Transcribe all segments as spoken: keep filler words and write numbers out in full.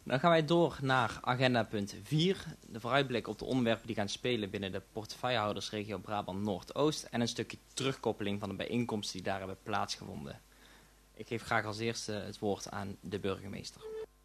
Dan gaan wij door naar agenda punt vier. De vooruitblik op de onderwerpen die gaan spelen binnen de portefeuillehoudersregio Brabant Noordoost. En een stukje terugkoppeling van de bijeenkomsten die daar hebben plaatsgevonden. Ik geef graag als eerste het woord aan de burgemeester.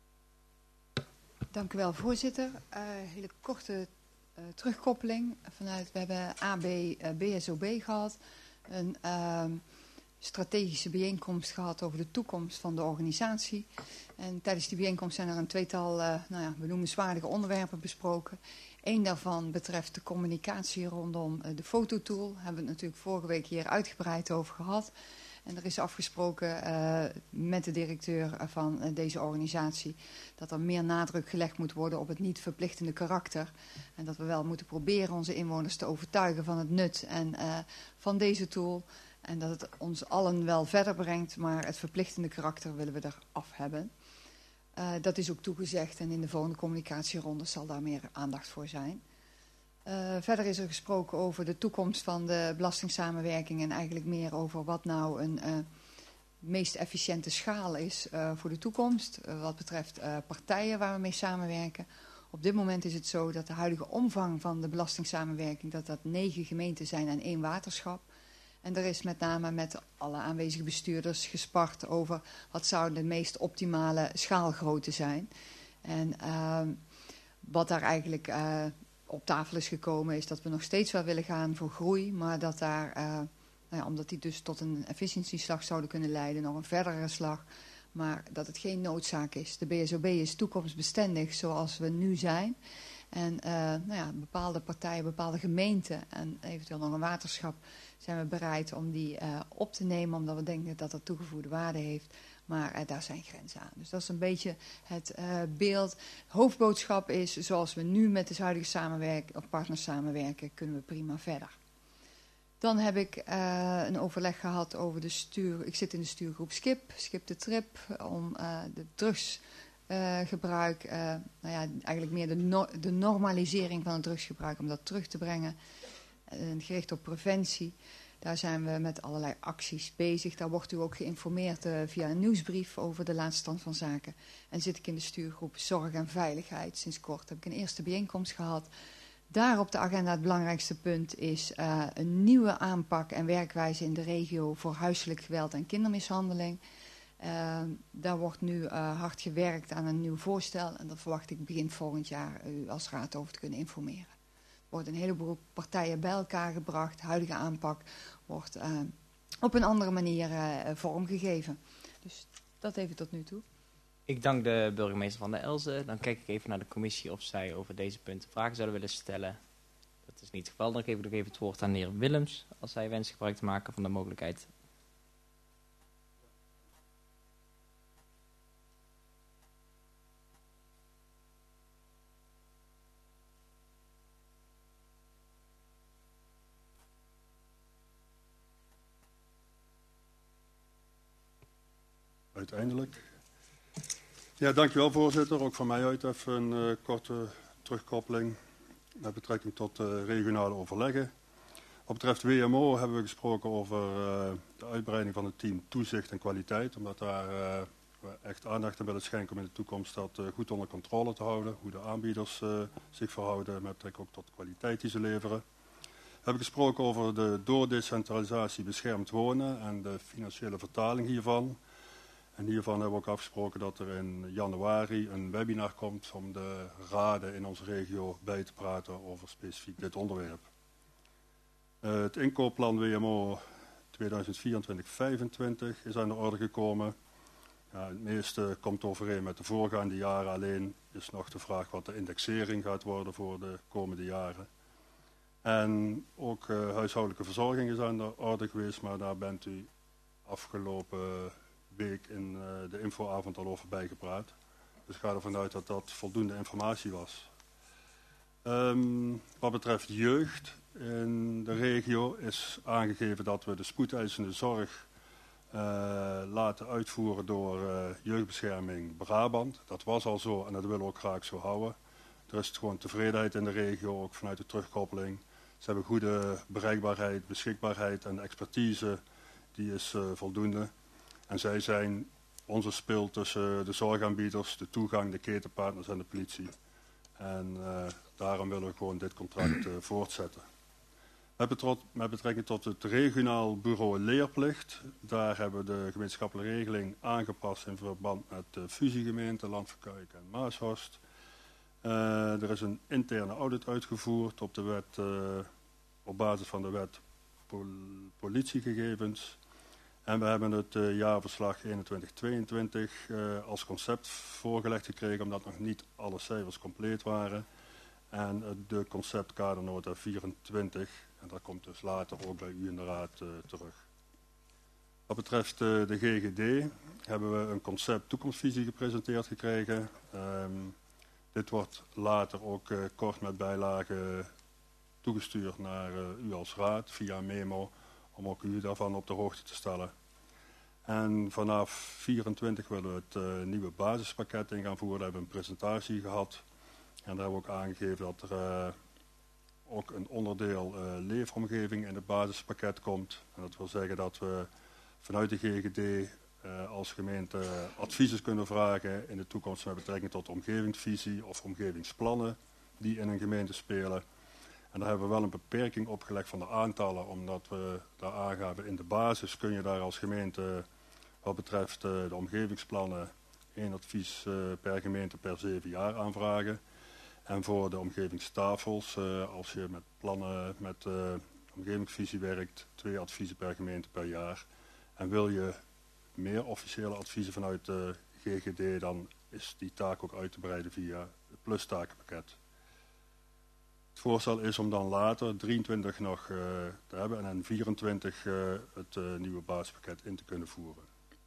Dank u wel, voorzitter. Uh, hele korte uh, terugkoppeling. Vanuit, we hebben A B uh, B S O B gehad. Een uh, strategische bijeenkomst gehad over de toekomst van de organisatie. En tijdens die bijeenkomst zijn er een tweetal uh, nou ja, benoemenswaardige onderwerpen besproken. Eén daarvan betreft de communicatie rondom uh, de fototool. Daar hebben we het natuurlijk vorige week hier uitgebreid over gehad. En er is afgesproken uh, met de directeur van uh, deze organisatie dat er meer nadruk gelegd moet worden op het niet verplichtende karakter. En dat we wel moeten proberen onze inwoners te overtuigen van het nut en, uh, van deze tool. En dat het ons allen wel verder brengt, maar het verplichtende karakter willen we eraf hebben. Uh, dat is ook toegezegd en in de volgende communicatieronde zal daar meer aandacht voor zijn. Uh, verder is er gesproken over de toekomst van de belastingssamenwerking en eigenlijk meer over wat nou een uh, meest efficiënte schaal is uh, voor de toekomst. Uh, wat betreft uh, partijen waar we mee samenwerken. Op dit moment is het zo dat de huidige omvang van de belastingssamenwerking, dat dat negen gemeenten zijn en één waterschap. En er is met name met alle aanwezige bestuurders gespart over wat zou de meest optimale schaalgrootte zijn. En uh, wat daar eigenlijk uh, op tafel is gekomen is dat we nog steeds wel willen gaan voor groei. Maar dat daar, uh, nou ja, omdat die dus tot een efficiëntieslag zouden kunnen leiden, nog een verdere slag. Maar dat het geen noodzaak is. De B S O B is toekomstbestendig zoals we nu zijn. En uh, nou ja, bepaalde partijen, bepaalde gemeenten en eventueel nog een waterschap zijn we bereid om die uh, op te nemen, omdat we denken dat dat toegevoegde waarde heeft. Maar uh, daar zijn grenzen aan. Dus dat is een beetje het uh, beeld. Hoofdboodschap is, zoals we nu met de huidige samenwerking of partners samenwerken, kunnen we prima verder. Dan heb ik uh, een overleg gehad over de stuur. Ik zit in de stuurgroep Skip, Skip de Trip, om uh, de drugsgebruik, uh, uh, nou ja, eigenlijk meer de, no de normalisering van het drugsgebruik, om dat terug te brengen. Uh, gericht op preventie. Daar zijn we met allerlei acties bezig. Daar wordt u ook geïnformeerd uh, via een nieuwsbrief over de laatste stand van zaken. En zit ik in de stuurgroep Zorg en Veiligheid. Sinds kort heb ik een eerste bijeenkomst gehad. Daar op de agenda het belangrijkste punt is uh, een nieuwe aanpak en werkwijze in de regio voor huiselijk geweld en kindermishandeling. Uh, daar wordt nu uh, hard gewerkt aan een nieuw voorstel en daar verwacht ik begin volgend jaar u als raad over te kunnen informeren. Er wordt een heleboel partijen bij elkaar gebracht. De huidige aanpak wordt uh, op een andere manier uh, vormgegeven. Dus dat even tot nu toe. Ik dank de burgemeester van de Elzen. Dan kijk ik even naar de commissie of zij over deze punten vragen zouden willen stellen. Dat is niet het geval. Dan geef ik nog even het woord aan de heer Willems, als hij wenst gebruik te maken van de mogelijkheid. Uiteindelijk. Ja, dankjewel voorzitter. Ook van mij uit even een uh, korte terugkoppeling met betrekking tot uh, regionale overleggen. Wat betreft W M O hebben we gesproken over uh, de uitbreiding van het team toezicht en kwaliteit. Omdat daar uh, we echt aandacht aan willen schenken om in de toekomst dat uh, goed onder controle te houden. Hoe de aanbieders uh, zich verhouden met betrekking ook tot de kwaliteit die ze leveren. We hebben gesproken over de doordecentralisatie beschermd wonen en de financiële vertaling hiervan. En hiervan hebben we ook afgesproken dat er in januari een webinar komt om de raden in onze regio bij te praten over specifiek dit onderwerp. Uh, het inkoopplan W M O tweeduizend vierentwintig vijfentwintig is aan de orde gekomen. Ja, het meeste komt overeen met de voorgaande jaren, alleen is nog de vraag wat de indexering gaat worden voor de komende jaren. En ook uh, huishoudelijke verzorging is aan de orde geweest, maar daar bent u afgelopen week in uh, de infoavond al over bijgepraat. Dus ik ga ervan uit dat dat voldoende informatie was. Um, wat betreft jeugd in de regio is aangegeven dat we de spoedeisende zorg uh, laten uitvoeren door uh, jeugdbescherming Brabant. Dat was al zo en dat willen we ook graag zo houden. Er is gewoon tevredenheid in de regio, ook vanuit de terugkoppeling. Ze hebben goede bereikbaarheid, beschikbaarheid en expertise, die is uh, voldoende. En zij zijn onze spil tussen de zorgaanbieders, de toegang, de ketenpartners en de politie. En uh, daarom willen we gewoon dit contract uh, voortzetten. Met, betrot, met betrekking tot het regionaal bureau leerplicht, daar hebben we de gemeenschappelijke regeling aangepast in verband met de fusiegemeenten Landverkuik en Maashorst. Uh, er is een interne audit uitgevoerd op, de wet, uh, op basis van de wet pol politiegegevens. En we hebben het uh, jaarverslag eenentwintig tweeëntwintig uh, als concept voorgelegd gekregen, omdat nog niet alle cijfers compleet waren. En uh, de conceptkadernota vierentwintig, en dat komt dus later ook bij u in de raad uh, terug. Wat betreft uh, de G G D hebben we een concept toekomstvisie gepresenteerd gekregen. Um, dit wordt later ook uh, kort met bijlage toegestuurd naar uh, u als raad via een memo, om ook u daarvan op de hoogte te stellen. En vanaf vierentwintig willen we het uh, nieuwe basispakket in gaan voeren. Daar hebben we een presentatie gehad. En daar hebben we ook aangegeven dat er uh, ook een onderdeel uh, leefomgeving in het basispakket komt. En dat wil zeggen dat we vanuit de G G D uh, als gemeente adviezen kunnen vragen in de toekomst met betrekking tot omgevingsvisie of omgevingsplannen die in een gemeente spelen. En daar hebben we wel een beperking opgelegd van de aantallen, omdat we daar aangaven in de basis kun je daar als gemeente wat betreft uh, de omgevingsplannen één advies uh, per gemeente per zeven jaar aanvragen. En voor de omgevingstafels, uh, als je met plannen, met uh, omgevingsvisie werkt, twee adviezen per gemeente per jaar. En wil je meer officiële adviezen vanuit de G G D, dan is die taak ook uit te breiden via het plustakenpakket. Het voorstel is om dan later drieëntwintig nog uh, te hebben en in vierentwintig uh, het uh, nieuwe basispakket in te kunnen voeren.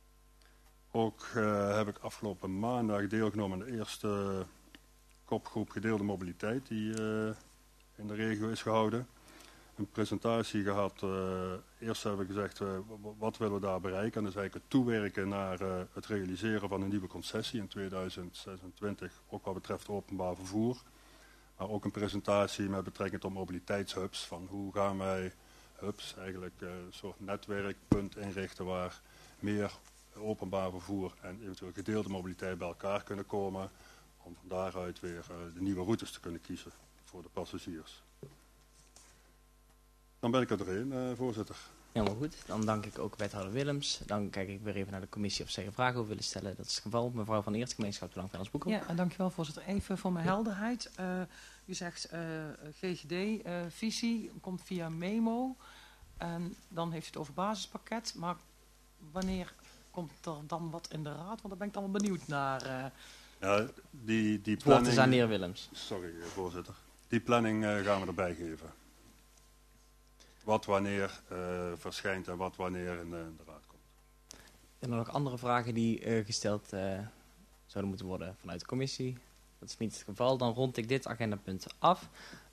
Ook uh, heb ik afgelopen maandag deelgenomen aan de eerste kopgroep gedeelde mobiliteit die uh, in de regio is gehouden. Een presentatie gehad. Uh, eerst hebben we gezegd, uh, wat willen we daar bereiken? En dat is eigenlijk het toewerken naar uh, het realiseren van een nieuwe concessie in tweeduizend zesentwintig, ook wat betreft openbaar vervoer. Maar ook een presentatie met betrekking tot mobiliteitshubs. Van hoe gaan wij hubs, eigenlijk uh, een soort netwerkpunt inrichten waar meer openbaar vervoer en eventueel gedeelde mobiliteit bij elkaar kunnen komen. Om van daaruit weer uh, de nieuwe routes te kunnen kiezen voor de passagiers. Dan ben ik er doorheen, uh, voorzitter. Helemaal goed. Dan dank ik ook wethouder Willems. Dan kijk ik weer even naar de commissie of zij een vraag over willen stellen. Dat is het geval. Mevrouw van Eerst, gemeenschapsbelang van ons Boekel. Ja, en dankjewel voorzitter. Even voor mijn helderheid. Uh, u zegt uh, G G D-visie uh, komt via memo. En dan heeft u het over basispakket. Maar wanneer komt er dan wat in de raad? Want daar ben ik dan wel benieuwd naar. Uh, Ja, die, die het woord planning... is aan de heer Willems. Sorry, voorzitter. Die planning uh, gaan we erbij geven. Wat wanneer uh, verschijnt en wat wanneer in, uh, in de raad komt. Zijn er nog andere vragen die uh, gesteld uh, zouden moeten worden vanuit de commissie? Dat is niet het geval. Dan rond ik dit agendapunt af.